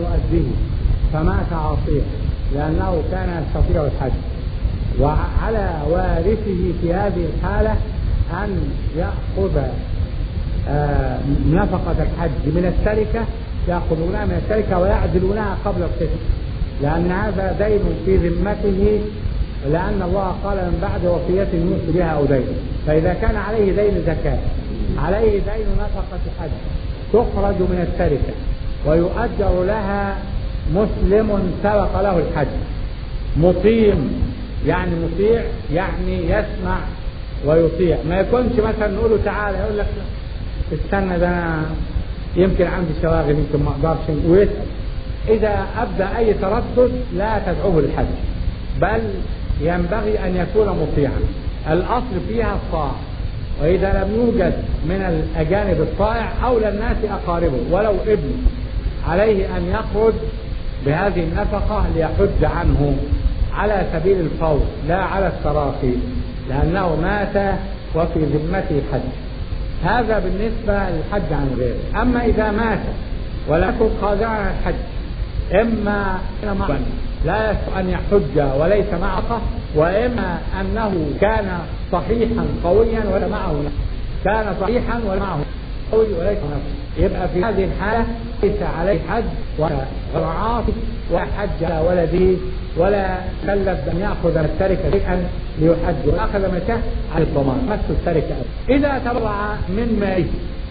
يؤديه فمات عاصيا لأنه كان يستطيع الحج، وعلى وارثه في هذه الحالة أن يأخذ نفقة الحج من التركة، يأخذونها من التركة ويعدلونها قبل القسم، لأن هذا دين في ذمته، لأن الله قال من بعد وصية يوصي بها أو دين. فإذا كان عليه دين زكاة، عليه دين نفقة حج، تخرج من التركة ويؤجر لها مسلم سبق له الحج مطيم، يعني مطيع يعني يسمع ويطيع، ما يكونش مثلا نقول له تعالى يقول لك استنى ده يمكن عندي شواغل يمكن ما اقدرش، ويسأل. إذا أبدأ أي تردد لا تدعوه للحج، بل ينبغي أن يكون مطيعا. الأصل فيها الطاعة، وإذا لم يوجد من الأجانب الطائع أولى الناس أقاربه ولو ابنه، عليه أن يخرج بهذه النفقة ليحج عنه على سبيل الفور لا على التراخي، لأنه مات وفي ذمته حج. هذا بالنسبة للحج عن غيره. أما إذا مات ولم يكن قادرا على الحج، إما لا يستطيع أن يحج وليس معه، وإما أنه كان صحيحا قويا وليس معه نفس، كان صحيحا ومعه قوي وليس نفس، يبقى في هذه الحالة ليس عليه حج ولا عاطف ولا حج على ولده، ولا كلف أن يأخذ من التركة شيئا ليحج، وأخذ مكه على الضمان نفس التركة. إذا تبرع من ماله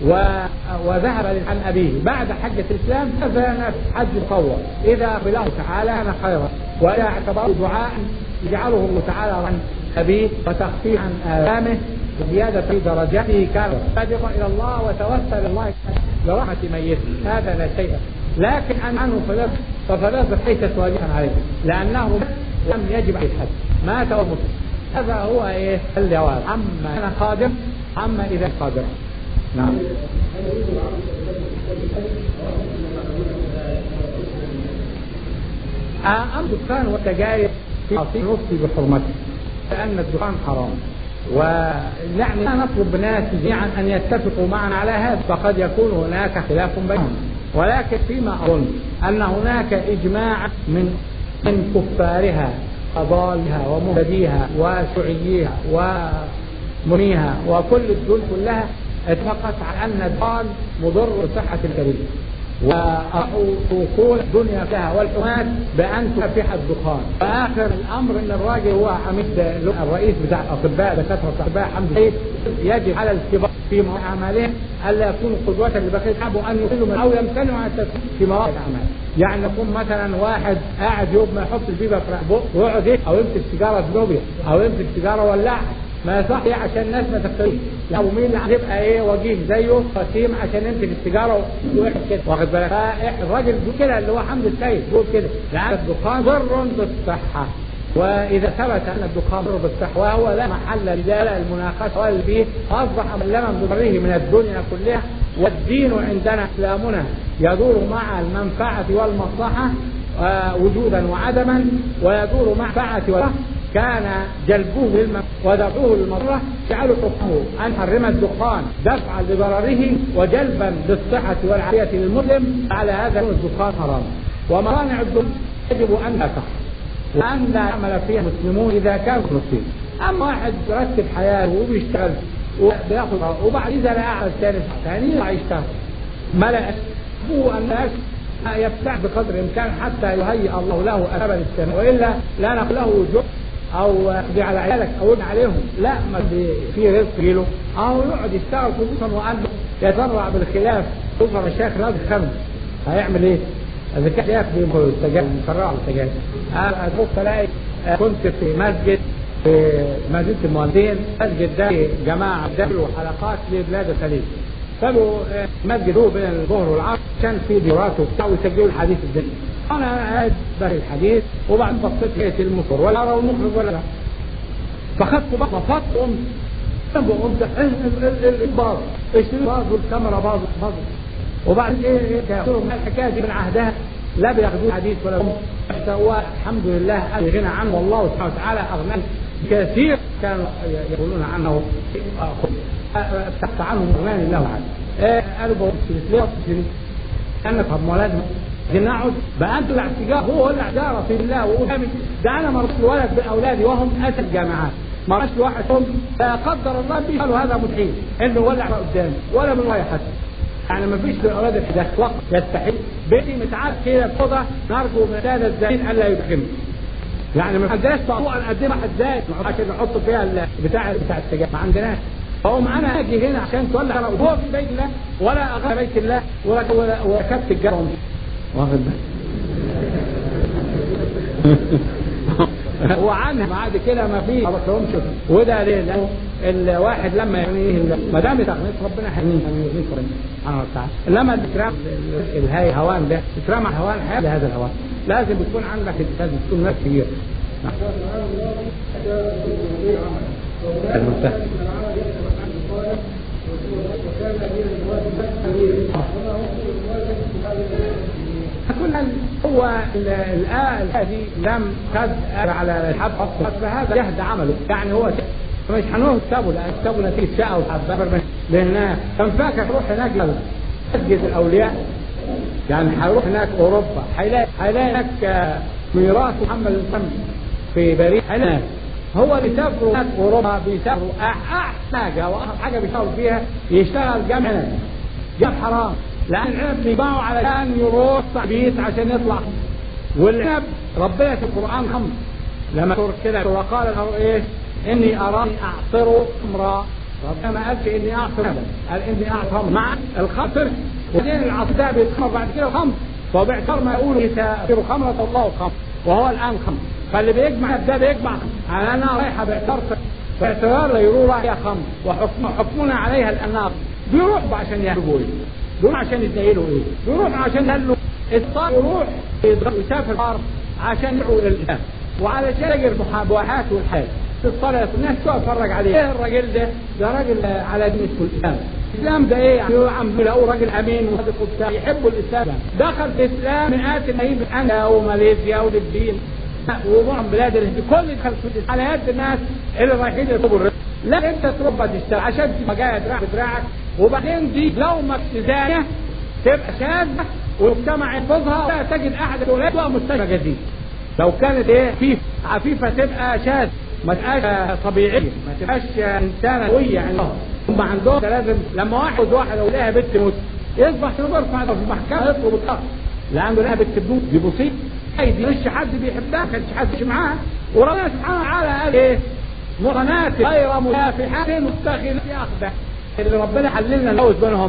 وذهب عن أبيه بعد حجة الإسلام فذا حج مطوع، إذا قبله تعالى أنا خيرا، وإذا اعتبره دعاء يجعله الله تعالى عن أبيه وتخفيف عن آلامه وزيادة في درجته، كان صادقا إلى الله وتوسل الله لرحمة ميته، هذا لا شيء. لكن عنه فثلاث ليست واجبا عليه، لأنه لم يجب عليه الحج، مات ومسلم. هذا هو الجواب عما كان قادم، عما إذا قادر. نعم. أما الدخان والسجاير في أصيل نفسي بحرمته، لأن الدخان حرام، ويعني لا نطلب الناس جميعا أن يتفقوا معنا على هذا، فقد يكون هناك خلاف بينهم، ولكن فيما أظن أن هناك إجماع من كفارها أضالها ومهتديها وشيوعيها ومنيها وكل الدول كلها اتفقت على أن الدخان مضر بصحة الكبد، وأقول الدنيا فيها والحكومات بأن تكافح الدخان. وآخر الأمر أن الراجل هو حميد الرئيس بتاع الأطباء دكاترة الأطباء حمد السيد، يجب على الكبار في أعمالهم ألا يكونوا قدوة لبقية الشعب، وأن يقلوا من أو يمتنعوا عن التدخين في مواقع الأعمال. يعني يكون مثلا واحد قاعد يوم ما يحط البيبة في بقه ويقعد أو يمسك سيجارة بنوبيا أو يمسك سيجارة ولعها، ما يصح عشان الناس ما تختلف، لا ومين اللي هيبقى وجيه زيه قسيم عشان يمسك السيجاره ويحط كده، واخد بالك؟ فالراجل بيقول كده اللي هو حمد السيد بيقول كده، لأن الدخان ضر بالصحه، واذا ثبت ان الدخان ضر بالصحه وهو لا محل لذلك المناقشه واللي فيه، اصبح ملما بضره من الدنيا كلها. والدين عندنا اسلامنا يدور مع المنفعه والمصلحه وجودا وعدما، ويدور مع منفعه والمصلحه. كان جلبوه ودفعوه للمضرة، جعلوا حكمه أن حرم الدخان دفعا لضرره وجلبا للصحة والعافية للمسلم، على هذا الدخان حرام. ومصانع الدخان يجب أن لا تخرج وأن لا يعمل فيها المسلمون إذا كانوا مسلمين. أما واحد يرتب حياته وبيشتغل وبياخذ وبعد إذا لا أعمل ثاني لا يشتغل ملأ هو أن يفتح بقدر الإمكان حتى يهيئ الله له أسبابا للسماء، وإلا لا نقول له جهد او يقضي على عيالك او يبني عليهم، لا ما في رزق له، او يقعد يشتغل خصوصا وقلبه يتبرع بالخلاف. خصوصا الشيخ راجل خمس هيعمل ايه؟ اذا كان شيخ بيمكن السجاير يفرعوا السجاير. اتبص الاقي كنت في مسجد في مدينه المهندسين، مسجد ده جماعه دخلوا حلقات لبلاد الخليج، فقالوا مسجد هو بين الظهر والعصر كان في دورات وبتاع ويسجلوا الحديث الديني. انا قاعد بقى الحديث وبعد بصيت لقيت المصور ولا ارى المخرج ولا لا، فخدت بقى قمت الباظ الباظ والكاميرا باظ وبعد كانوا الحكايه دي من عهدها لا بياخذوا حديث ولا هو الحمد لله غنى عنه، والله سبحانه وتعالى اغنى كثير كانوا يقولون عنه ابتحت عنهم اغناني الله عنه. قالوا بقول ليه انا طب ما لازم نقعد بقى انتوا الاعتجار هو الاعتجار في الله وقدامي. ده انا مرت الولد باولادي وهم اسد جامعات، مرت واحد هم لا قدر الله بيقولوا هذا مستحيل انه ولع قدامي ولا من ورايا حتى. يعني ما فيش للاولاد الاخلاق يستحيل. بيتي متعاد كده بفضه نرجو من الساده الزائرين الا يدخلوا. يعني ما عندناش طاقه نقدمها ازاي عشان نحط فيها بتاع السجاير، ما عندناش. فهم انا اجي هنا عشان تولع هو في بيت الله ولا اغلى بيت الله وركبت الجرم واخد وعنها بعد كده ما فيش ما بطلهمش. وده ليه؟ لانه الواحد لما يعني ما دام تقنيت ربنا حنين سبحانه وتعالى. لما الكرام الهاي هوان ده تكرم هوان حياه لهذا الهوان لازم يكون عندك لازم تكون ناس كبير. المنتهى هو هذه لم قد على الحب فهذا جهد عمله. يعني هو مش هنروح كتابه لان كتابه نتيجه شقه وحبه لان كان فاكر يروح هناك مسجد الاولياء. يعني هيروح هناك اوروبا هيلاقي هناك ميراث محمد القمي في باريس. هو اللي سافروا هناك اوروبا بيسافروا احسن حاجه واخر حاجه بيشتغل فيها يشتغل جامع حرام لان العنب بيباعوا علشان يروح بيت عشان يطلع. والعنب ربنا في القران خمر لما تقول كده وقال ايه اني اراني اعصر خمرا. ربنا ما قالش اني اعصر قال اني اعصر مع الخمر. وبعدين العصر ده بيتخمر بعد كده الخمر فباعتبار ما يقولوا يسافر خمرة الله الخمر وهو الان خمر. فاللي بيجمع ده بيجمع على انها رايحه باعتبار لا يروح عليها خمر وحكمنا عليها الانار. بيروحوا عشان يهربوا ايه؟ بيروحوا عشان يتنيلوا ايه؟ بيروحوا عشان يهلوا الصار يروح يسافر الارض عشان يدعوا الى الاسلام وعلشان يجر المحابوحات والحال في الصلاه. الناس تتفرج عليه. ايه الراجل ده راجل على دين اسمه الاسلام. الاسلام ده ايه؟ يعني عم بيلاقوا راجل امين وصادق وبتاع يحبوا الاسلام. دخل في الاسلام مئات الملايين من اندا وماليزيا ولبنان ومعظم بلاد الهند كل دخل في على يد الناس اللي رايحين يطلبوا الرزق. لا انت تربى تشتغل عشان تبقى جايه دراع بدراعك وبعدين دي لو مكتزانه تبقى شاذه والمجتمع ينفذها لا تجد احد الاولاد ولا مستشفى جديد. لو كانت ايه عفيفه تبقى شاذ ما تبقاش طبيعيه ما تبقاش انسانه قويه. يعني هم عندهم لازم لما واحد ولها بنت تموت يصبح يرفع في المحكمه يطلب الطلاق لانه لها بنت تموت. دي مصيبه. دي مش حد بيحبها كانش حد معاها. وربنا سبحانه وتعالى قال ايه؟ محصنات غير مسافحات متخذات اخدان. اللي ربنا حللنا نجوز بينهم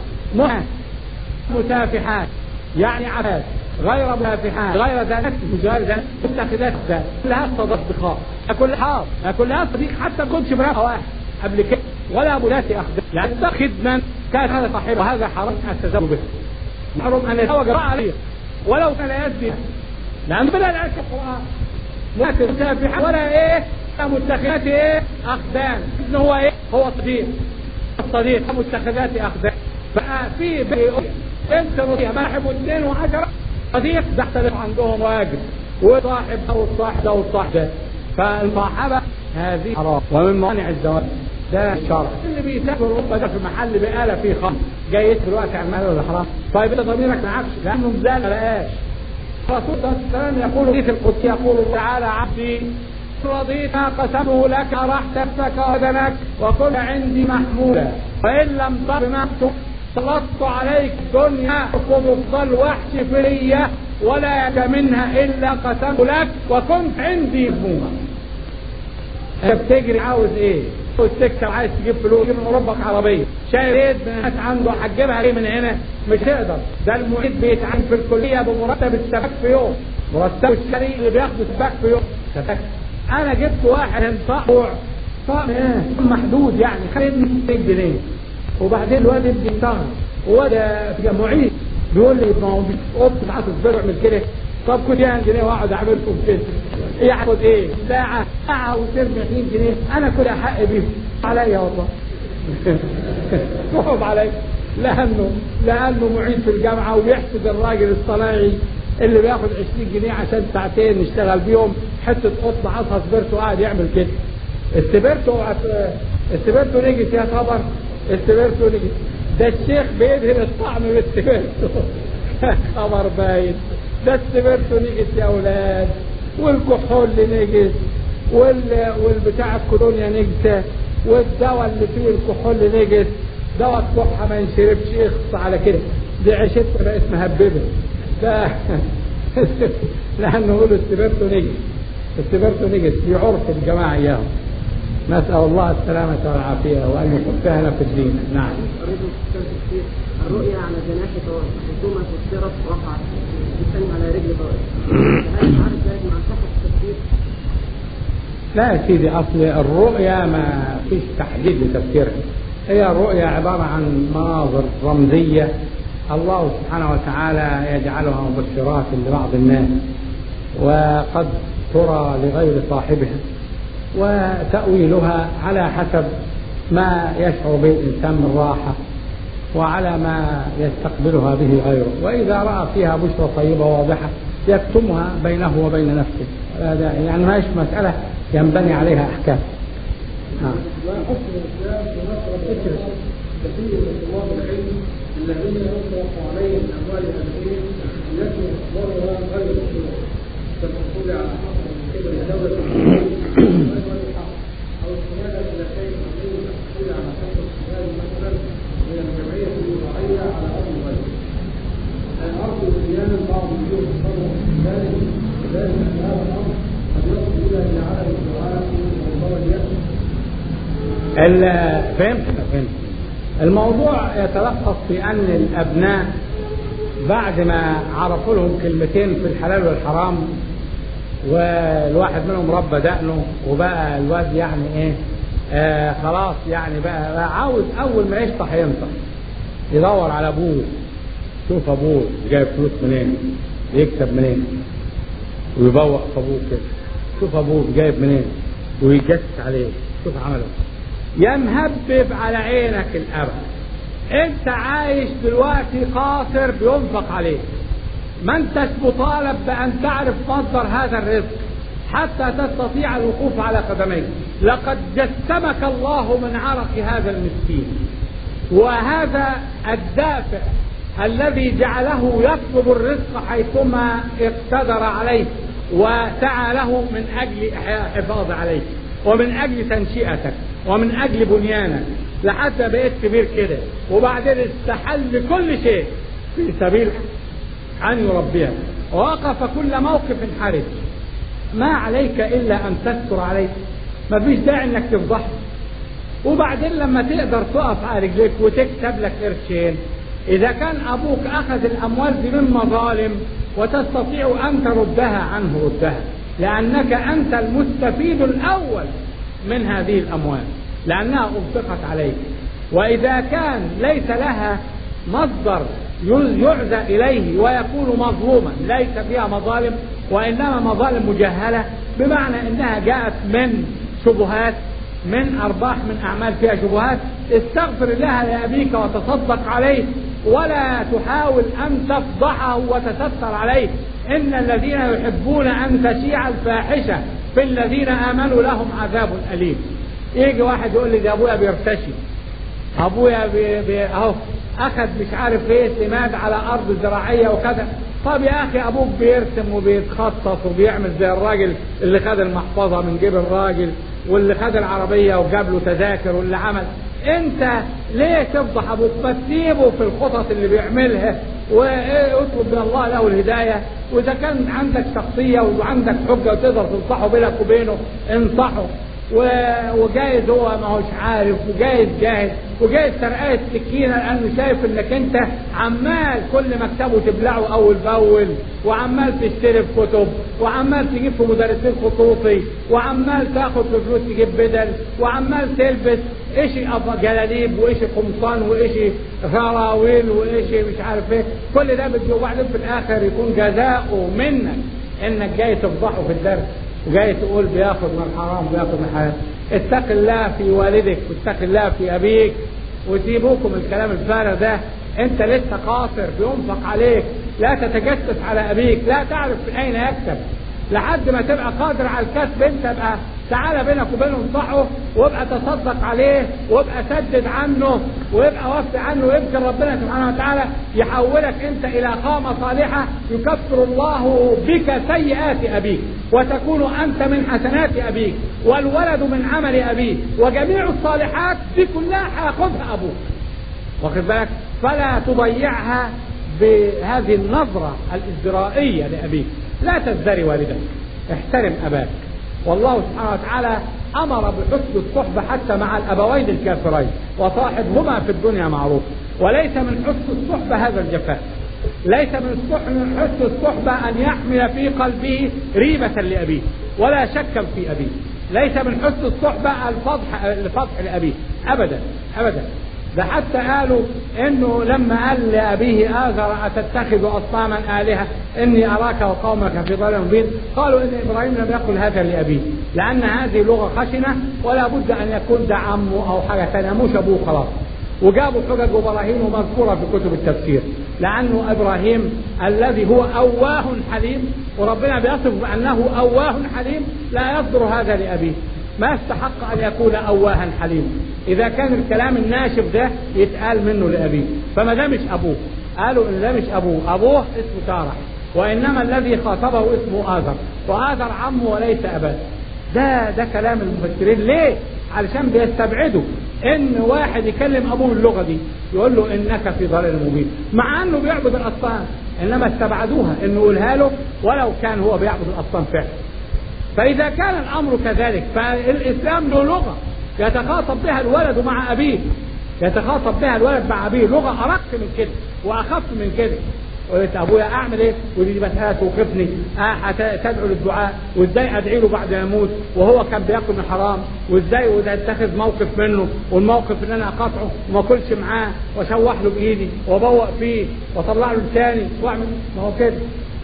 مسافحات يعني عفاف غير مسافحات غير ذات متخذات اخدان كلها صدقاء كلها صديق حتى ما كنتش براءه واحد قبل كده ولا ابو ذات اخدان. يعني تاخذ من كان هذا صاحبه وهذا حرام التزوج به. محرم ان يتزوج عليه ولو كان يزني لأنه بلا العيش القرآن لا تسافح ولا ايه متخذات ايه اخدان. إنه هو ايه هو الصديق متخذات اخدان. بقى في انت رضيها ما يحبوا 2 و10 صديق ده اختلف عندهم واجب وصاحب او الصاحب ده والصاحب ده. فالمصاحبة هذه حرام ومن موانع الزواج ده الشرع. اللي بيسافر اوروبا ده في محل بقاله فيه خمر جاي يسافر دلوقتي على المال ولا حرام؟ طيب انت ضميرك معكش لانه مزال ما لقاش. الرسول صلى الله عليه وسلم يقول في القدس يقول الله تعالى عبدي رضيت ما قسمه لك رحت نفسك وبدنك وكن عندي محمودا وان لم ترضى سلطت عليك الدنيا وتفضل وحش فريه ولا لك منها الا قسمت لك وكنت عندي مذموما. انت بتجري عاوز ايه؟ تكسب عايز تجيب فلوس تجيب مربك عربيه شايف بيت ناس عنده هتجيبها ليه من هنا؟ مش تقدر. ده المعيد بيتعين في الكليه بمرتب السباك في يوم مرتب الشريك اللي بياخد السباك في يوم سباك. انا جبت واحد طاقع محدود يعني خدني 100 جنيه وبعدين الواد ابني اشتغل وده معيد بيقول لي ما هو قلت معاه الزرع من كده. طب كنت 100 جنيه واقعد اعملكم كده ياخد ايه ساعه وترمي 20 جنيه انا كل حق بيهم عليا والله صعب علي لانه معيد في الجامعه ويحسد الراجل الصناعي اللي بياخد 20 جنيه عشان ساعتين نشتغل بيهم حته قطن عصا سبرتو قاعد يعمل كده. السبرتو نجس يا خبر. السبرتو نجس ده الشيخ بيدهن الطعم بالسبرتو خبر باين. ده السبرتو نجس يا أولاد، والكحول نجس، والبتاع الكولونيا نجسة، والدواء اللي فيه الكحول نجس، دواء الكحة ما ينشربش، اخص على كده، دي عيشتها بقت مهببة ده لأنه يقولوا السبرتو نجس، السبرتو نجس في عرف الجماعة إياهم. نسأل الله السلامة والعافية وأن يفقهنا في الدين. نعم. الرؤيا على جناح طائر ثم فسرت رفعت الثاني على رجل طائر، هل تعرف ذلك مع صحة التفسير؟ لا يا سيدي، أصل الرؤيا ما فيش تحديد لتفسيرها، هي الرؤيا عبارة عن مناظر رمزية الله سبحانه وتعالى يجعلها مبشرات لبعض الناس، وقد ترى لغير صاحبها، وتأويلها على حسب ما يشعر به الإنسان من راحة وعلى ما يستقبلها به غيره، وإذا رأى فيها بشرى طيبة واضحة يكتمها بينه وبين نفسه، هذا يعني ما هيش مسألة ينبني عليها أحكام. وحكم الإسلام في نصرة كثير من طلاب العلم الذين يطلق عليهم الأموال الأمنية التي مصدرها غير الشروط كالحصول على حق من قبل دولة الحق أو السنادة إلى شيء مقيم الحصول على حق السناد مثلا من الجمعية الوضعية على أرض الغير. الأرض أحيانا بعض الدول تصرف ذلك أن هذا الأمر قد يصل إلى عدم الدعاء وضرر اليأس. فهمت. الموضوع يتلخص في أن الأبناء بعد ما عرفوا لهم كلمتين في الحلال والحرام، والواحد منهم ربى دقنه وبقى الواد يعني ايه خلاص يعني بقى عاوز أول ما يشطح ينطح يدور على أبوه، شوف أبوه جايب فلوس منين، يكسب منين، ويبوق في أبوه كده، شوف أبوه جايب منين ويجس عليه، شوف عمله. يا مهبب على عينك الأبد، انت عايش دلوقتي قاصر بينفق عليك، ما انتش مطالب بأن تعرف مصدر هذا الرزق حتى تستطيع الوقوف على قدميك. لقد جسمك الله من عرق هذا المسكين، وهذا الدافع الذي جعله يطلب الرزق حيثما اقتدر عليه وسعى له من أجل الحفاظ عليك ومن أجل تنشئتك ومن أجل بنيانك لحتى بقيت كبير كده، وبعدين استحل كل شيء في سبيل أن يربيك، ووقف كل موقف حرج. ما عليك إلا أن تستر عليك، ما فيش داعي أنك تفضحه. وبعدين لما تقدر تقف على رجليك وتكسب لك قرشين، إذا كان أبوك أخذ الأموال دي من مظالم وتستطيع أن تردها عنه ردها، لأنك أنت المستفيد الأول من هذه الأموال لأنها أنفقت عليك. وإذا كان ليس لها مصدر يعزى إليه ويكون مظلوما، ليس فيها مظالم وإنما مظالم مجهلة، بمعنى أنها جاءت من شبهات، من أرباح، من أعمال فيها شبهات، استغفر الله لأبيك وتصدق عليه، ولا تحاول أن تفضحه وتستر عليه. إن الذين يحبون أن تشيع الفاحشة في الذين آمنوا لهم عذاب أليم. يجي واحد يقول لي ده أبويا بيرتشي، أبويا أهو أخذ مش عارف إيه سماد على أرض زراعية وكذا. طب يا أخي أبوك بيرسم وبيتخطط وبيعمل زي الراجل اللي خد المحفظة من جيب الراجل، واللي خد العربية وجاب له تذاكر، واللي عمل. انت ليه تفضح ابوك؟ فتسيبه في الخطط اللي بيعملها واطلب من الله له الهداية. واذا كان عندك شخصية وعندك حجة وتقدر تنصحه بينك وبينه انصحه. وجايز هو ما هوش عارف، وجايز جاهل، وجايز ترقاية سكينة لأنه شايف انك انت عمال كل مكتبه تبلعه اول باول، وعمال تشتري في كتب، وعمال تجيب في مدرسين خصوصي، وعمال تاخد في فلوس تجيب بدل، وعمال تلبس اشي جلاليب واشي قمصان واشي غراويل واشي مش عارف ايه. كل ده بتجي، وبعدين في الاخر يكون جزاؤه منك انك جاي تفضحه في الدرس، وجاي تقول بياخد من الحرام وبياخد من الحلال. اتق الله في والدك واتق الله في ابيك، وسيبوكم الكلام الفارغ ده. انت لسه قاصر، بينفق عليك، لا تتجسس على ابيك، لا تعرف من اين يكسب، لحد ما تبقى قادر على الكسب انت بقى تعالى بينك وبينه انصحه وابقى تصدق عليه وابقى سدد عنه وابقى وفي عنه، ويمكن ربنا سبحانه وتعالى يحولك انت الى قامة صالحة يكفر الله بك سيئات ابيك وتكون انت من حسنات ابيك والولد من عمل ابيك وجميع الصالحات دي كلها هياخدها ابوك، واخد بالك؟ فلا تضيعها بهذه النظرة الازدرائية لابيك. لا تزدري والدك، احترم اباك. والله سبحانه وتعالى امر بحسن الصحبة حتى مع الابوين الكافرين وصاحبهما في الدنيا معروف. وليس من حسن الصحبة هذا الجفاء، ليس من حسن الصحبة ان يحمل في قلبه ريبة لابيه ولا شكا في ابيه. ليس من حسن الصحبة الفضح لابيه ابدا ابدا. ده حتى قالوا انه لما قال لابيه آزر اتتخذ اصناما آلهة اني اراك وقومك في ضلال مبين، قالوا ان ابراهيم لم يقل هذا لابيه لان هذه لغة خشنة ولا بد ان يكون ده عمه او حاجة ثانية مش ابوه خلاص. وجابوا حجج ابراهيم مذكورة في كتب التفسير، لانه ابراهيم الذي هو اواه حليم وربنا بيصف بانه اواه حليم لا يصدر هذا لابيه، ما استحق ان يكون اواها حليم اذا كان الكلام الناشف ده يتقال منه لابيه. فما ده مش ابوه، قالوا ان ده مش ابوه، ابوه اسمه تارح وانما الذي خاطبه اسمه آزر، وآزر عمه وليس اباه. ده كلام المفسرين. ليه؟ علشان بيستبعدوا ان واحد يكلم ابوه اللغة دي يقول له انك في ضلال مبين، مع انه بيعبد الاصنام، انما استبعدوها انه يقولها له ولو كان هو بيعبد الاصنام فعلا. فإذا كان الأمر كذلك فالإسلام له لغة يتخاطب بها الولد مع أبيه، يتخاطب بها الولد مع أبيه لغة أرق من كده وأخف من كده. قلت أبويا أعمل إيه؟ ودي مسألة توقفني، تدعو للدعاء، وإزاي أدعي له بعد ما يموت وهو كان بياكل من حرام، وإزاي وده اتخذ موقف منه، والموقف إن أنا أقاطعه وما أكلش معاه وأشوح له بإيدي وأبوق فيه وأطلع له لساني وأعمل. ما هو كده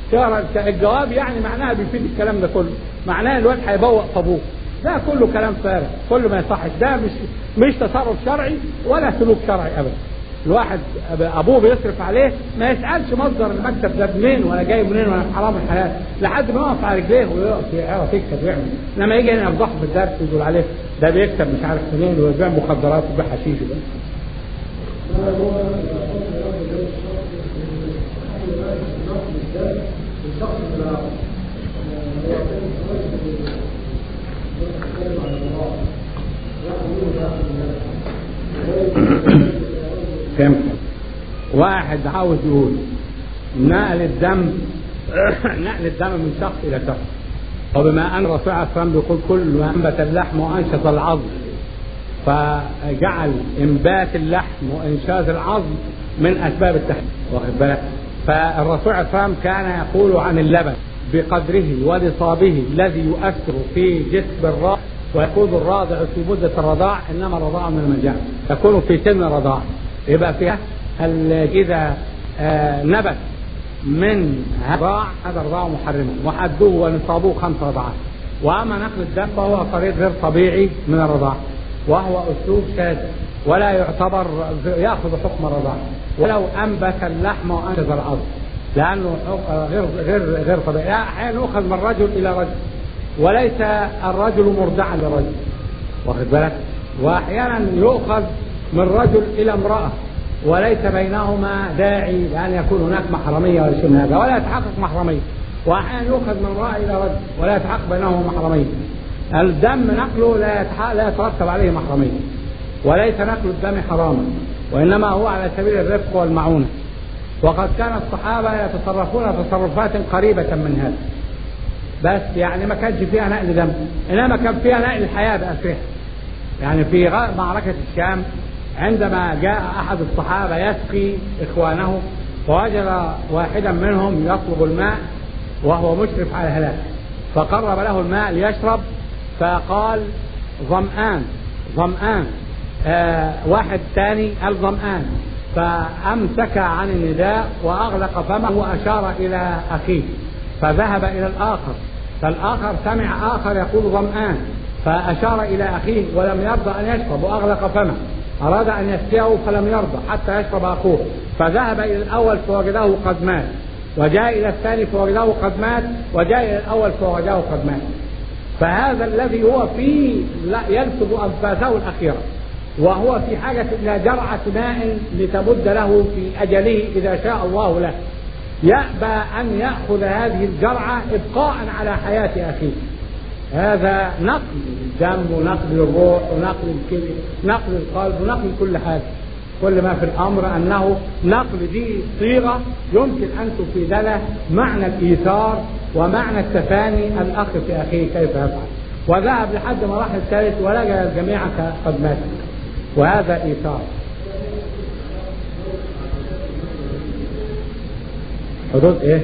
الجواب يعني معناها بيفيد الكلام ده كله، معناها الواد هيبوق في ابوه. ده كله كلام فارغ، كله ما يصحش. ده مش تصرف شرعي ولا سلوك شرعي ابدا. الواحد ابوه بيصرف عليه ما يسالش مصدر المكسب ده منين ولا جاي منين ولا حرام الحلال لحد ما يقف على رجليه ويقف يعرف يكسب ويعمل. لما يجي هنا يفضحه في الدرس ويقول عليه ده بيكسب مش عارف منين ويبيع مخدرات ويبيع حشيش وده. فهمت؟ واحد عاوز يقول نقل الدم من شخص الى شخص، وبما ان الرسول عليه الصلاه والسلام بيقول كل ما انبت اللحم وانشز العظم، فجعل انبات اللحم وانشاز العظم من اسباب التحليل، واخد بالك؟ فالرسول عليه الصلاه والسلام كان يقول عن اللبن بقدره ونصابه الذي يؤثر في جسم الراضع، ويكون الراضع في مدة الرضاع، إنما الرضاع من المجاعة يكون في سن الرضاع، يبقى فيها إذا نبت من الرضاع هذا الرضاع محرم وحدوه ونصابوه 5 رضعات. وأما نقل الدم فهو طريق غير طبيعي من الرضاع، وهو أسلوب شاذ ولا يعتبر يأخذ حكم الرضاع ولو أنبت اللحم وأنشز العظم، لأنه غير طبيعي. أحيانا يؤخذ من رجل إلى رجل وليس الرجل مرضعا لرجل، واخد بالك؟ وأحيانا يؤخذ من رجل إلى امرأة وليس بينهما داعي لأن يكون هناك محرمية ولا شيء من هذا ولا يتحقق محرمية. وأحيانا يؤخذ من امرأة إلى رجل ولا يتحقق بينهما محرمية. الدم نقله لا يترتب عليه محرمية، وليس نقل الدم حراما، وإنما هو على سبيل الرفق والمعونة. وقد كان الصحابة يتصرفون تصرفات قريبة من هذا، بس يعني ما كانش فيها نقل دم، إنما كان فيها نقل الحياة بقى فيها. يعني في معركة الشام عندما جاء أحد الصحابة يسقي إخوانه فوجد واحدا منهم يطلب الماء وهو مشرف على الهلاك، فقرب له الماء ليشرب فقال ظمآن. واحد ثاني قال ظمآن، فأمسك عن النداء وأغلق فمه وأشار إلى أخيه، فذهب إلى الآخر، فالآخر سمع آخر يقول ظمآن فأشار إلى أخيه ولم يرضى أن يشرب وأغلق فمه، أراد أن يسقيه فلم يرضى حتى يشرب أخوه، فذهب إلى الأول فوجده قد مات، وجاء إلى الثاني فوجده قد مات، وجاء إلى الأول فوجده قد مات. فهذا الذي هو فيه يلفظ أنفاسه الأخيرة، وهو في حاجة إلى جرعة ماء لتمد له في أجله إذا شاء الله له، يأبى أن يأخذ هذه الجرعة إبقاء على حياة أخيه. هذا نقل الدم ونقل الروح ونقل الكبد، نقل القلب ونقل كل حاجة. كل ما في الأمر أنه نقل دي صيغة يمكن أن تفيد له معنى الإيثار ومعنى التفاني الأخ في أخيه كيف يفعل. وذهب لحد مراحل الثالث ولقى الجميع قد مات، وهذا إيثار. حدود إيه؟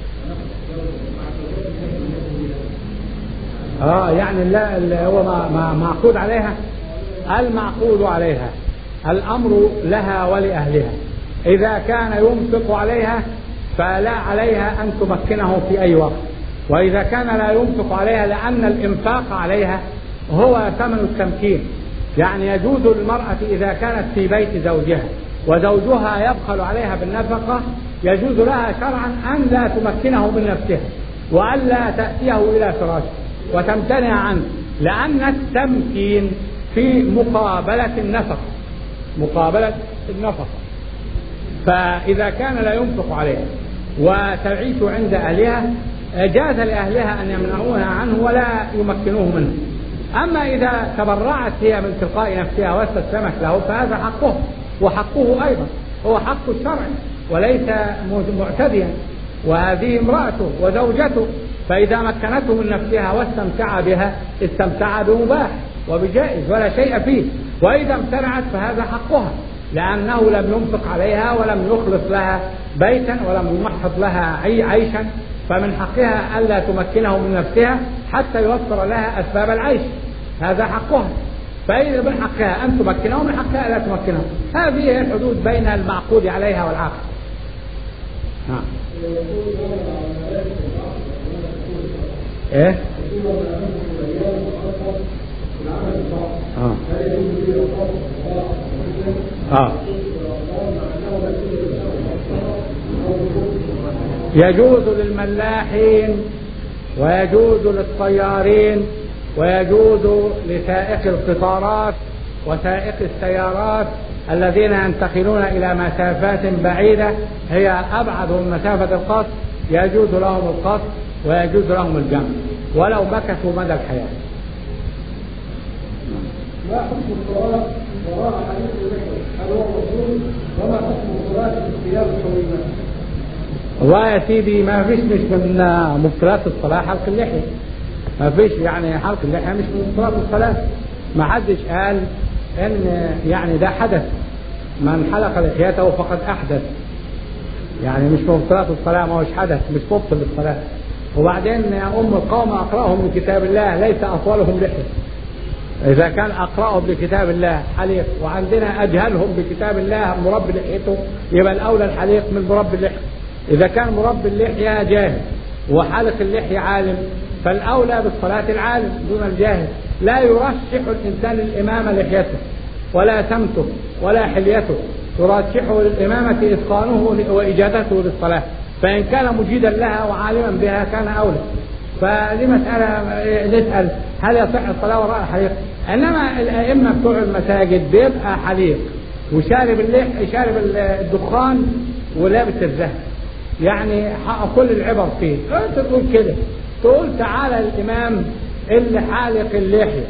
يعني لا اللي هو ما معقود عليها، المعقود عليها الأمر لها ولأهلها. إذا كان ينفق عليها فلا عليها أن تمكنه في أي وقت، وإذا كان لا ينفق عليها لأن الإنفاق عليها هو ثمن التمكين. يعني يجوز للمرأة إذا كانت في بيت زوجها وزوجها يبخل عليها بالنفقة، يجوز لها شرعا أن لا تمكنه من نفسها وأن لا تأتيه إلى فراشه وتمتنع عنه، لأن التمكين في مقابلة النفقة، مقابلة النفقة. فإذا كان لا ينفق عليها وتعيش عند أهلها جاز لأهلها أن يمنعوها عنه ولا يمكنوه منه. أما إذا تبرعت هي من تلقاء نفسها واستسلمت له فهذا حقه، وحقه أيضا هو حق الشرع وليس معتديا، وهذه امرأته وزوجته، فإذا مكنته من نفسها واستمتع بها استمتع بمباح وبجائز ولا شيء فيه. وإذا امتنعت فهذا حقها، لأنه لم ينفق عليها ولم يخلص لها بيتا ولم يمحض لها عيشا، فمن حقها ألا تمكنه من نفسها حتى يوفر لها أسباب العيش، هذا حقها. فإذا من حقها أن تمكنه من حقها ألا تمكنه. هذه هي الحدود بين المعقود عليها والعاقد. إيه؟ يجوز للملاحين ويجوز للطيارين ويجوز لسائق القطارات وسائق السيارات الذين ينتقلون إلى مسافات بعيدة هي أبعد من مسافة القصر، يجوز لهم القصر ويجوز لهم الجمع ولو مكثوا مدى الحياة. ما حكم الصلاة وراء حديث اللحية؟ هل هو مظلوم؟ وما حكم الصلاة في الثياب الطويلة؟ والله يا سيدي ما فيش مش من مبطلات الصلاة حلق اللحية، ما فيش يعني حلق اللحية مش من مبطلات الصلاة. ما حدش قال ان يعني ده حدث، من حلق لحيته فقد احدث، يعني مش من مبطلات الصلاة، ما هوش حدث، مش مبطل للصلاة. وبعدين يا أم القوم أقرأهم لكتاب الله ليس أطولهم لحية. إذا كان أقرأهم لكتاب الله حليق وعندنا أجهلهم بكتاب الله مربي لحيته، يبقى الأولى الحليق من مربي اللحية. إذا كان مربي اللحية جاهل وحلق اللحية عالم فالأولى بالصلاة العالم دون الجاهل. لا يرشح الإنسان الإمام لحيته ولا سمته ولا حليته، يرشحه للإمامة إتقانه وإجادته للصلاة، فإن كان مجيدا لها وعالما بها كان أولى. فدي مسألة نسأل هل يصح الصلاة وراء حليق؟ إنما الأئمة بتوع المساجد بيبقى حليق وشارب شارب الدخان ولابس الذهب، يعني كل العبر فيه. أنت تقول كده، تقول تعالى الإمام اللي حالق اللحية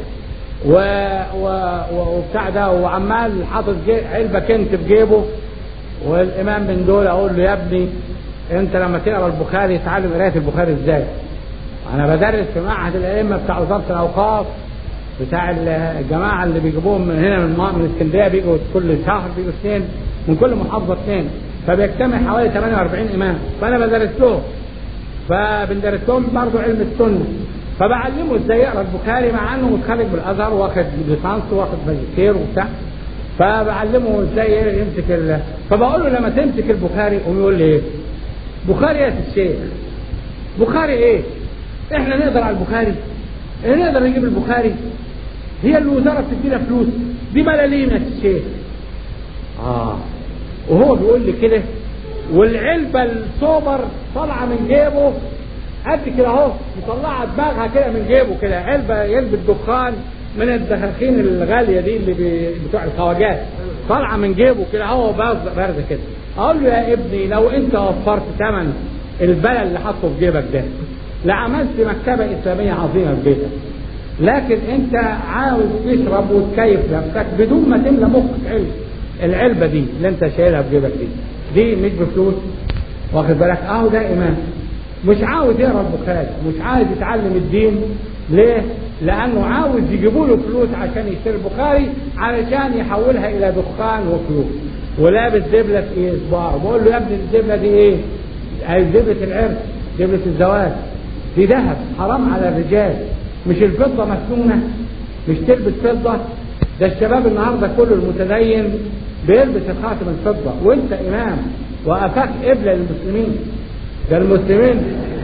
وبتاع ده وعمال حاطط علبة كنت بجيبه، والإمام من دول أقول له يا ابني أنت لما تقرأ البخاري تعلم قراءة البخاري إزاي؟ أنا بدرس في معهد الأئمة بتاع وزارة الأوقاف بتاع الجماعة اللي بيجيبوهم من هنا من اسكندرية، بيجوا كل شهر بيجوا 2 من كل محافظة 2، فبيجتمع حوالي 48 إمام، فأنا بدرس لهم، فبندرس لهم برضه علم السنة، فبعلمه ازاي يقرا البخاري مع انه متخرج بالازهر واخد ليسانس واخد ماجستير وبتاع، فبعلمه ازاي يمسك فبقول له لما تمسك البخاري يقول لي ايه؟ بخاري يا الشيخ، بخاري ايه؟ احنا نقدر على البخاري؟ نقدر نجيب البخاري؟ هي الوزاره بتدينا فلوس؟ دي ملاليم يا الشيخ. وهو بيقول لي كده والعلبة السوبر طالعة من جيبه قد كده اهو، مطلعة دماغها كده من جيبه كده، علبة دخان من الدخاخين الغالية دي اللي بتوع الخواجات، طالعة من جيبه كده اهو بارزة كده. اقول له يا ابني لو انت وفرت ثمن البلل اللي حاطه في جيبك ده لعملت مكتبة إسلامية عظيمة في بيتك، لكن انت عاوز تشرب وتكيف نفسك بدون ما تملى مخك العلبة دي اللي انت شايلها في جيبك دي مش بفلوس، واخد بالك؟ اهو ده إمام مش عاوز يقرا البخاري، مش عاوز يتعلم الدين. ليه؟ لأنه عاوز يجيبوا له فلوس عشان يشتري البخاري علشان يحولها إلى دخان وفلوس، ولابس دبلة في إصبعه. بقول له يا ابني الدبلة دي إيه؟ هي دبلة العرس، دبلة الزواج، دي ذهب حرام على الرجال، مش الفضة مسنونة، مش تلبس فضة. ده الشباب النهارده كله المتدين بيلبس الخاتم الفضة، وأنت إمام وأفاك قبلة للمسلمين. ده المسلمين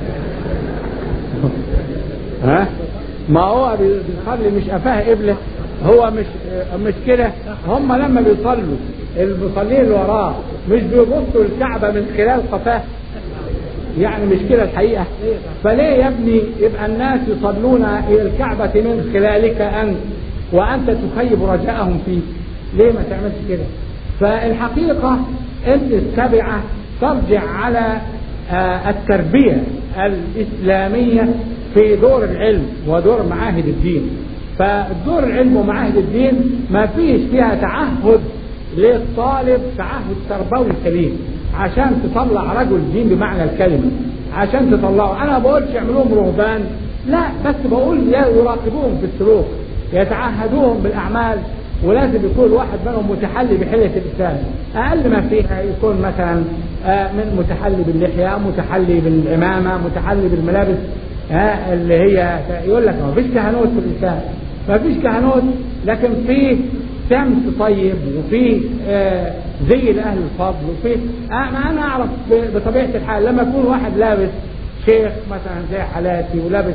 ها ما هو بيصلي مش قفاه قبلة، هو مش كده. هم لما بيصلوا المصلين اللي وراه مش بيبصوا الكعبة من خلال قفاه؟ يعني مش كده الحقيقة؟ فليه يا ابني يبقى الناس يصلون إلى الكعبة من خلالك أنت وأنت تخيب رجاءهم فيه؟ ليه ما تعملش كده؟ فالحقيقة أنت السبعة ترجع على التربية الإسلامية في دور العلم ودور معاهد الدين. فدور العلم ومعاهد الدين ما فيش فيها تعهد للطالب، تعهد تربوي سليم عشان تطلع رجل دين بمعنى الكلمة، عشان تطلعوا. أنا بقولش يعملوهم رهبان، لا، بس بقول يراقبوهم في السلوك، يتعهدوهم بالأعمال، ولازم يكون واحد منهم متحلي بحلية الإسلام. أقل ما فيها يكون مثلا من متحلي باللحية، متحلي بالعمامة، متحلي بالملابس اللي هي يقول لك ما فيش كهنوت في الإسلام، ما فيش كهنوت، لكن في شمس طيب وفي زي لأهل الفضل وفي أنا أعرف بطبيعة الحال لما يكون واحد لابس شيخ مثلا زي حالاتي ولابس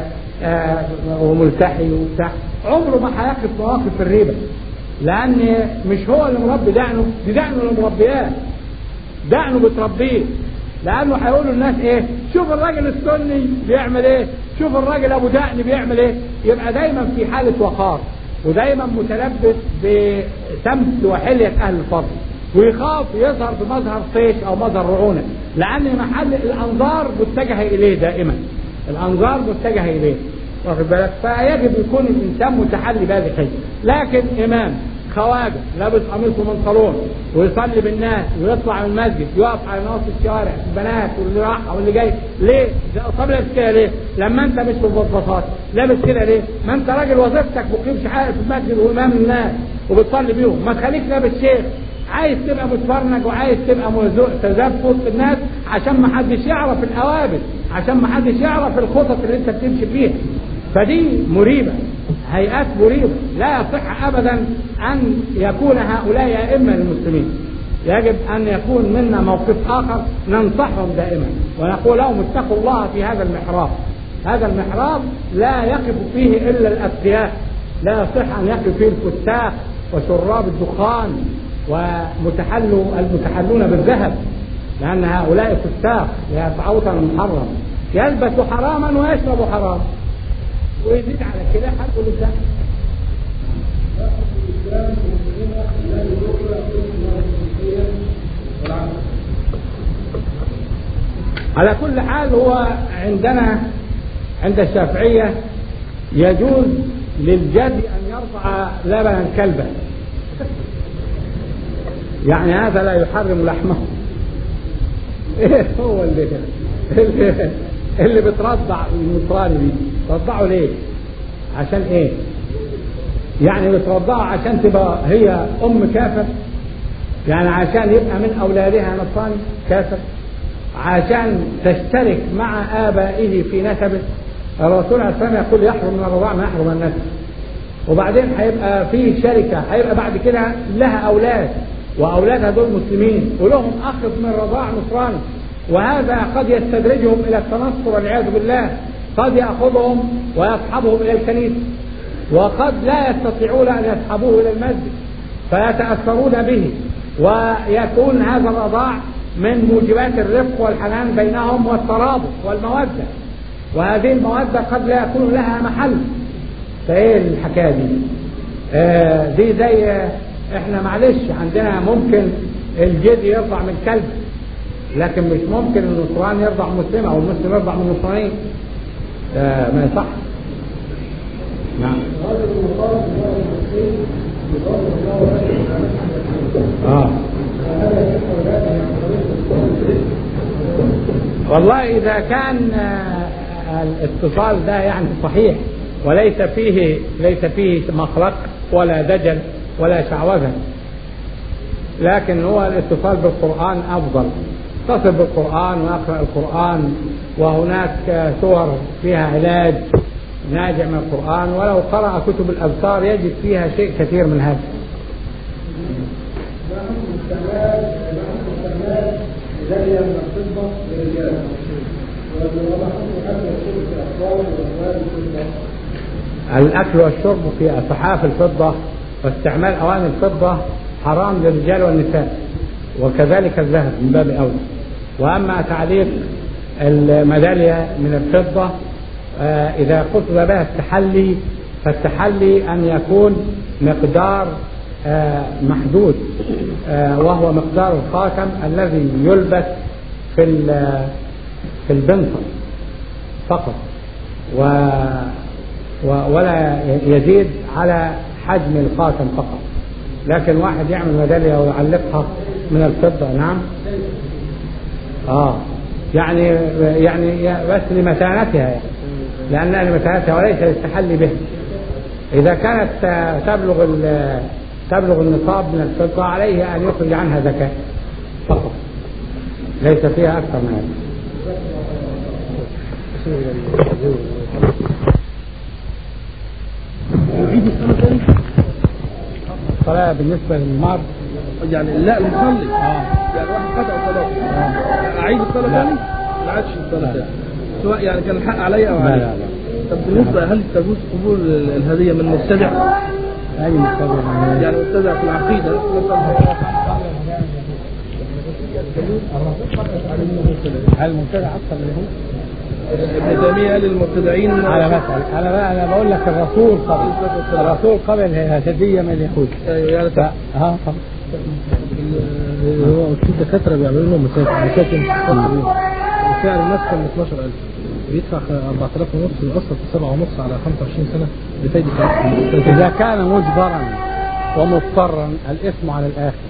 وملتحي وبتاع، عمره ما هيقف مواقف الريبة، لأن مش هو اللي مربي دقنه، دي دقنه اللي مربياه، دقنه بتربيه. لأنه هيقولوا الناس إيه؟ شوف الراجل السني بيعمل إيه، شوف الراجل أبو دقن بيعمل إيه. يبقى دايما في حالة وقار، ودايما متلبس بسمت وحلية أهل الفضل، ويخاف يظهر بمظهر طيش أو مظهر رعونة، لأن محل الأنظار متجهة إليه دائما، الأنظار متجهة إليه، واخد بالك؟ فيجب يكون الإنسان متحلي بهذه الحاجة. لكن إمام خواجة لابس قميص ومنطلون ويصلي بالناس ويطلع من المسجد يقف على ناصية الشوارع البنات واللي راح واللي جاي، ليه؟ طب لابس كده ليه؟ لما انت مش بالبساطة لابس كده ليه؟ ما انت راجل وظيفتك مقيم شعائر في المسجد وامام الناس وبتصلي بيهم، ما تخليك لابس شيخ عايز تبقى متفرنج وعايز تبقى تذاب في وسط الناس عشان ما حدش يعرف الأوابد، عشان ما حدش يعرف الخطط اللي انت بتمشي فيها. فدي مريبة، هيئات مريبة، لا يصح أبدا أن يكون هؤلاء أئمة للمسلمين. يجب أن يكون منا موقف آخر ننصحهم دائما ونقول لهم اتقوا الله في هذا المحراب. هذا المحراب لا يقف فيه إلا الأتقياء، لا يصح أن يقف فيه الفساق وشراب الدخان المتحلون بالذهب، لأن هؤلاء فساق يتعوطن محرم، يلبس حراما ويشرب حرام، ويزيد على كده حق لسان. على كل حال هو عندنا عند الشافعية يجوز للجد أن يرضع لبنا كلبا، يعني هذا لا يحرم لحمه. ايه هو اللي بترضع المصراني دي ترضعه ليه؟ عشان ايه؟ يعني بترضعه عشان تبقى هي ام كافر؟ يعني عشان يبقى من اولادها نصراني كافر؟ عشان تشترك مع ابائه في نسبه؟ الرسول عليه الصلاه والسلام يقول يحرم من الرضاع ما يحرم النسب. وبعدين هيبقى في شركه، هيبقى بعد كده لها اولاد واولادها دول مسلمين ولهم اخ من رضاع نصراني، وهذا قد يستدرجهم الى التنصر والعياذ بالله، قد ياخذهم ويصحبهم الى الكنيسه، وقد لا يستطيعون ان يصحبوه الى المسجد فيتاثرون به، ويكون هذا الرضاع من موجبات الرفق والحنان بينهم والترابط والمودة، وهذه المودة قد لا يكون لها محل. فايه الحكاية دي؟ دي زي احنا معلش عندنا ممكن الجدي يرضع من كلب، لكن مش ممكن النصراني يرضع مسلم او المسلم يرضع من نصراني، ما يصح. نعم. والله إذا كان الاتصال ده يعني صحيح وليس فيه مخلق ولا دجل ولا شعوذة، لكن هو الاتصال بالقرآن أفضل. اتصل بالقرآن ويقرأ القرآن، وهناك سور فيها علاج ناجع من القرآن، ولو قرأ كتب الأذكار يجد فيها شيء كثير من هذا. الأكل والشرب في صحاف الفضة واستعمال أواني الفضة حرام للرجال والنساء، وكذلك الذهب من باب أولى. وأما تعليق الميدالية من الفضة إذا قصد بها التحلي، فالتحلي أن يكون مقدار محدود، وهو مقدار الخاتم الذي يلبس في البنطة فقط، ولا يزيد على حجم الخاتم فقط. لكن واحد يعمل ميدالية ويعلقها من الفضة، نعم، يعني بس لمتانتها، يعني لأنها لمتانتها وليس للتحلي بها. إذا كانت تبلغ النصاب من الفضة عليه أن يخرج عنها زكاة فقط، ليس فيها أكثر من هذا. الصلاة بالنسبة للمرض يعني لا المصلي يعني واحد قطع صلاته أعيد الصلاة ثاني؟ ما عادش الصلاة ثاني، سواء يعني كان الحق علي أو علي. لا. طب بالنسبة هل تجوز قبول الهدية من مبتدع؟ أي مبتدع؟ يعني مبتدع في العقيدة هل المبتدع أكثر من هو؟ ابن تيمية قال المبتدعين على مثل. أنا بقول لك الرسول قبل هدية من اليهود. أيوة يعني طبعا. هو في دكاترة بيعملوا لهم مساكن سعر المسكن 12,000 بيدفع 4,500 الأصل في 7.5 على 25 سنة بفايدة. إذا كان مجبرا ومضطرا الإثم على الآخر،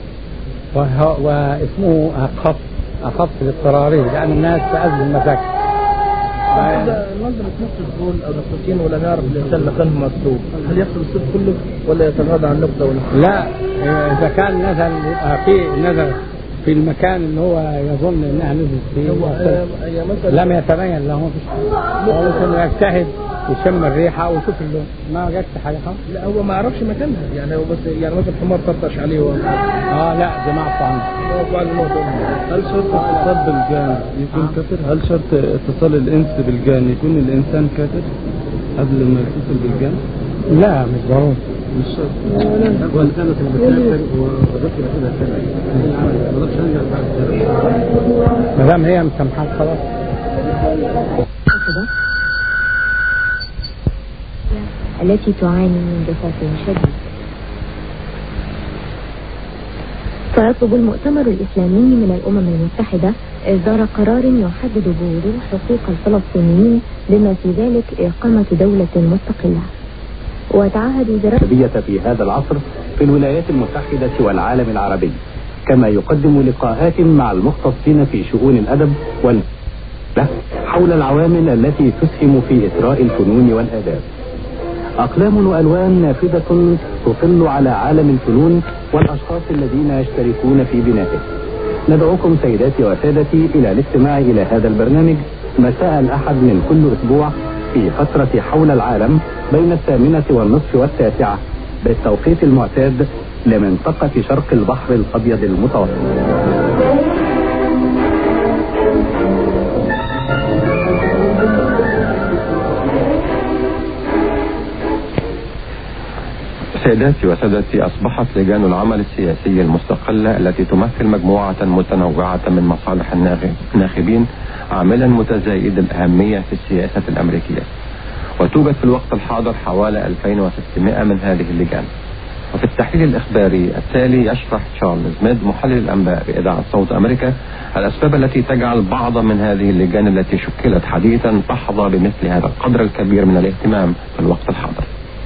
واسمه أخف الاضطراري، لأن الناس تأذي المساكن. إذا نظرة نصف الدول أو نصفتين ولم يعرف الإنسان مكانه مطلوب، هل يحصل الصدق كله ولا يتغاضى عن نقطة ولا؟ لا، إذا كان نزل في المكان اللي هو يظن انها نزلت فيه لم يتبين له، هو ممكن يجتهد يشم الريحه ويشوف اللون، ما جاتش حاجه خالص. لا هو ما يعرفش مكانها، يعني هو بس يعني مثلا حمار طرطش عليه لا جماعه عنه. هل شرط اتصال بالجان يكون كافر؟ هل شرط اتصال الانس بالجان يكون الانسان كافر قبل ما يتصل بالجان؟ لا مش ضروري. مش شرط. وإن كانت المسافر وذكر كده ما نقدرش نرجع بعد كده. ما دام هي مسامحة خلاص. التي تعاني من جفاف شديد. فيطلب المؤتمر الإسلامي من الأمم المتحدة إصدار قرار يحدد بوضوح حقوق الفلسطينيين بما في ذلك إقامة دولة مستقلة. وتعهد وزارة في هذا العصر في الولايات المتحدة والعالم العربي، كما يقدم لقاءات مع المختصين في شؤون الأدب حول العوامل التي تسهم في إثراء الفنون والآداب. أقلام وألوان نافذة تطل على عالم الفنون والأشخاص الذين يشتركون في بنائه. ندعوكم سيداتي وسادتي إلى الاستماع إلى هذا البرنامج مساء الأحد من كل أسبوع في فترة حول العالم بين 8:30 و9 بالتوقيت المعتاد لمنطقة شرق البحر الأبيض المتوسط. سيداتي وسادتي، أصبحت لجان العمل السياسي المستقلة التي تمثل مجموعة متنوعة من مصالح الناخبين عاملا متزايد الأهمية في السياسة الأمريكية، وتوجد في الوقت الحاضر حوالي 2600 من هذه اللجان. وفي التحليل الإخباري التالي يشرح تشارلز ميد محلل الأنباء بإذاعة صوت أمريكا الأسباب التي تجعل بعض من هذه اللجان التي شكلت حديثا تحظى بمثل هذا القدر الكبير من الاهتمام في الوقت الحاضر.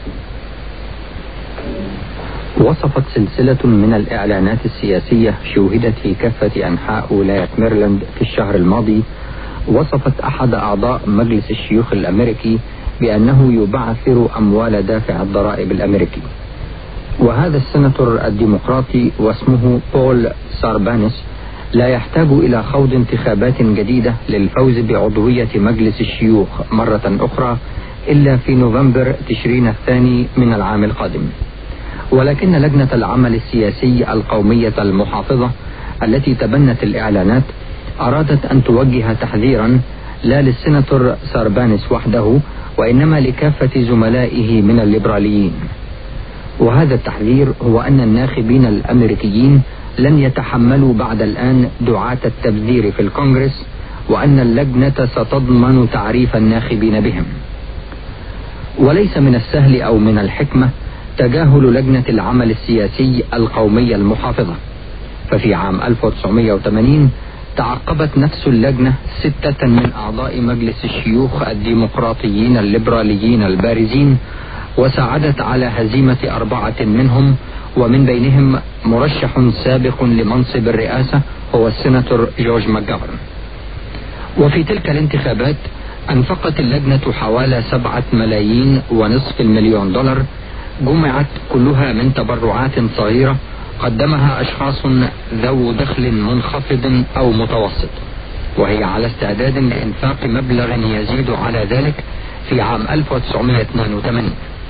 وصفت سلسلة من الإعلانات السياسية شوهدت في كافة أنحاء ولاية ميرلاند في الشهر الماضي، وصفت أحد أعضاء مجلس الشيوخ الأمريكي بأنه يبعثر أموال دافع الضرائب الأمريكي. وهذا السناتور الديمقراطي واسمه بول ساربانس لا يحتاج إلى خوض انتخابات جديدة للفوز بعضوية مجلس الشيوخ مرة أخرى إلا في نوفمبر تشرين الثاني من العام القادم. ولكن لجنة العمل السياسي القومية المحافظة التي تبنت الإعلانات أرادت أن توجه تحذيرا لا للسناتور ساربانس وحده، وإنما لكافة زملائه من الليبراليين. وهذا التحذير هو أن الناخبين الأمريكيين لن يتحملوا بعد الآن دعاة التبذير في الكونغرس، وأن اللجنة ستضمن تعريف الناخبين بهم. وليس من السهل أو من الحكمة تجاهل لجنة العمل السياسي القومية المحافظة، ففي عام 1980 تعقبت نفس اللجنة 6 من أعضاء مجلس الشيوخ الديمقراطيين الليبراليين البارزين، وساعدت على هزيمة 4 منهم، ومن بينهم مرشح سابق لمنصب الرئاسة هو السيناتور جورج ماكجافرن. وفي تلك الانتخابات أنفقت اللجنة حوالي 7.5 مليون دولار، جمعت كلها من تبرعات صغيرة قدمها أشخاص ذو دخل منخفض أو متوسط، وهي على استعداد لإنفاق مبلغ يزيد على ذلك في عام 1982.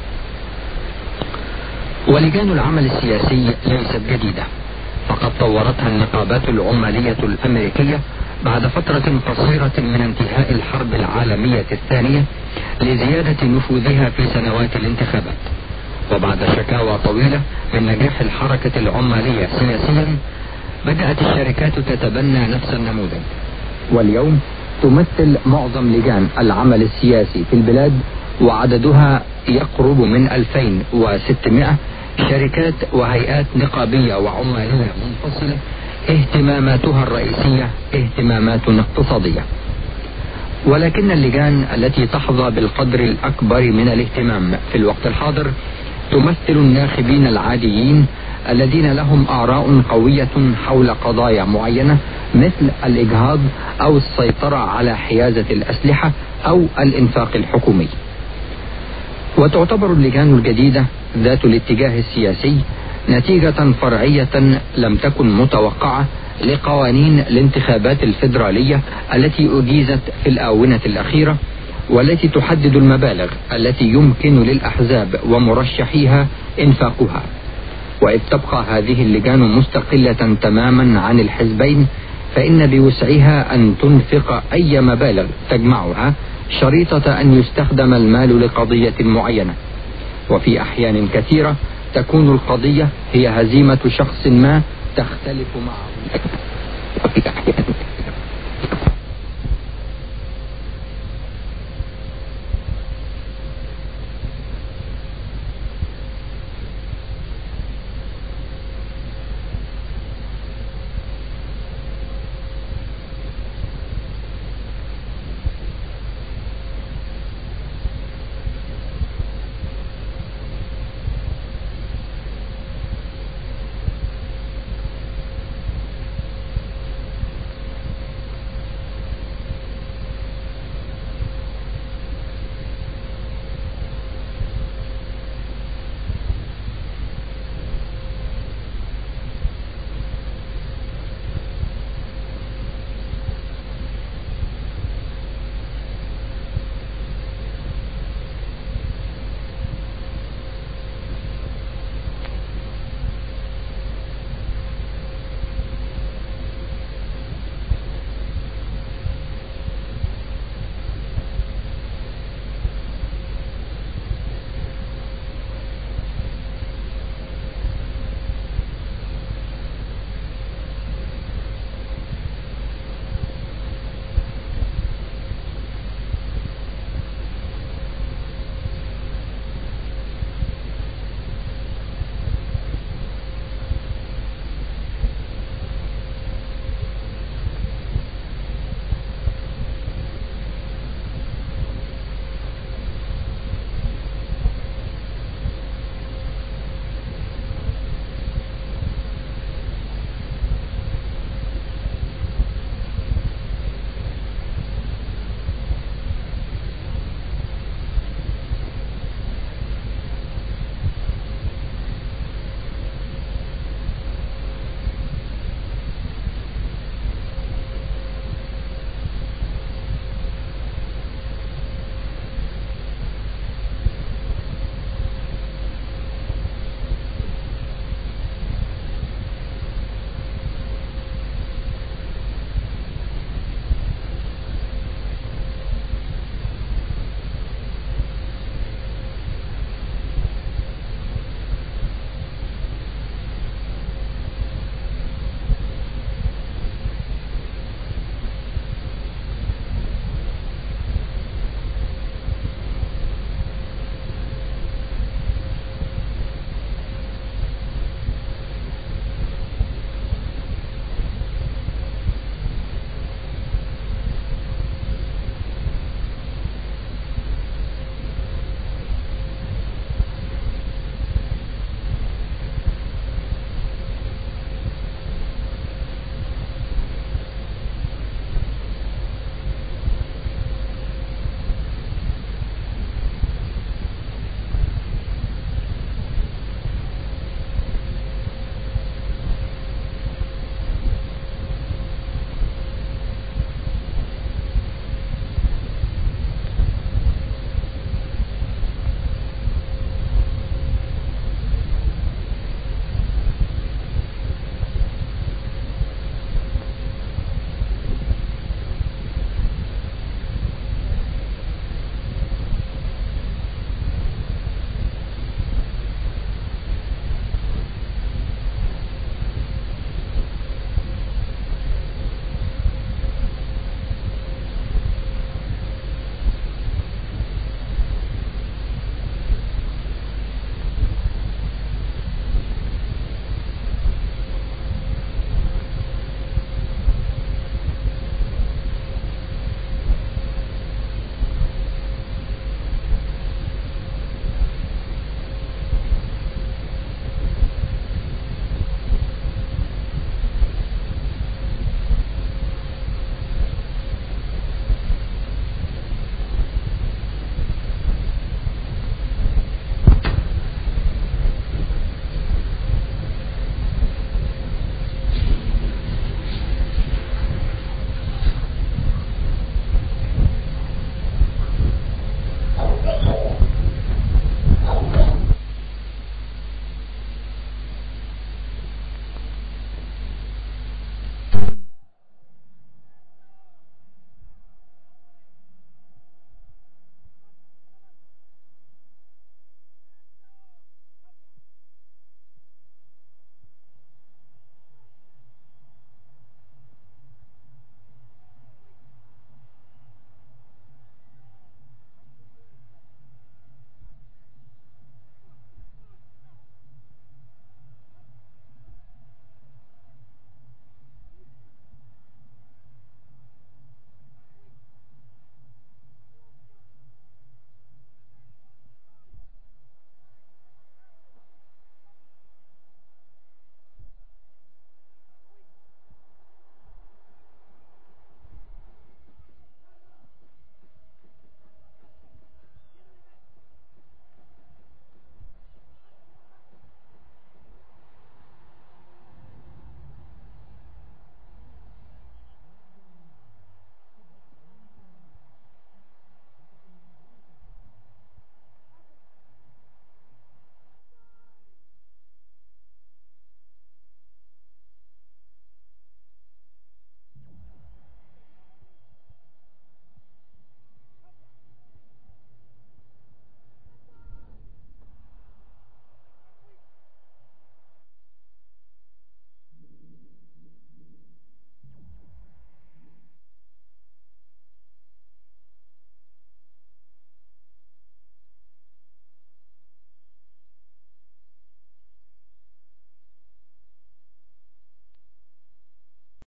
ولجان العمل السياسي ليست جديدة، فقد طورتها النقابات العمالية الأمريكية بعد فترة قصيرة من انتهاء الحرب العالمية الثانية لزيادة نفوذها في سنوات الانتخابات. وبعد شكاوى طويلة من نجاح الحركة العمالية سياسيا بدأت الشركات تتبنى نفس النموذج، واليوم تمثل معظم لجان العمل السياسي في البلاد، وعددها يقرب من 2600 شركات وهيئات نقابية وعمالية منفصلة اهتماماتها الرئيسية اهتمامات اقتصادية. ولكن اللجان التي تحظى بالقدر الأكبر من الاهتمام في الوقت الحاضر تمثل الناخبين العاديين الذين لهم آراء قوية حول قضايا معينة، مثل الإجهاض أو السيطرة على حيازة الأسلحة أو الإنفاق الحكومي. وتعتبر اللجان الجديدة ذات الاتجاه السياسي نتيجة فرعية لم تكن متوقعة لقوانين الانتخابات الفيدرالية التي أجيزت في الآونة الأخيرة، والتي تحدد المبالغ التي يمكن للأحزاب ومرشحيها إنفاقها. وإذ تبقى هذه اللجان مستقلة تماما عن الحزبين، فإن بوسعها أن تنفق أي مبالغ تجمعها شريطة أن يستخدم المال لقضية معينة. وفي أحيان كثيرة تكون القضية هي هزيمة شخص ما تختلف معه، وفي أحيان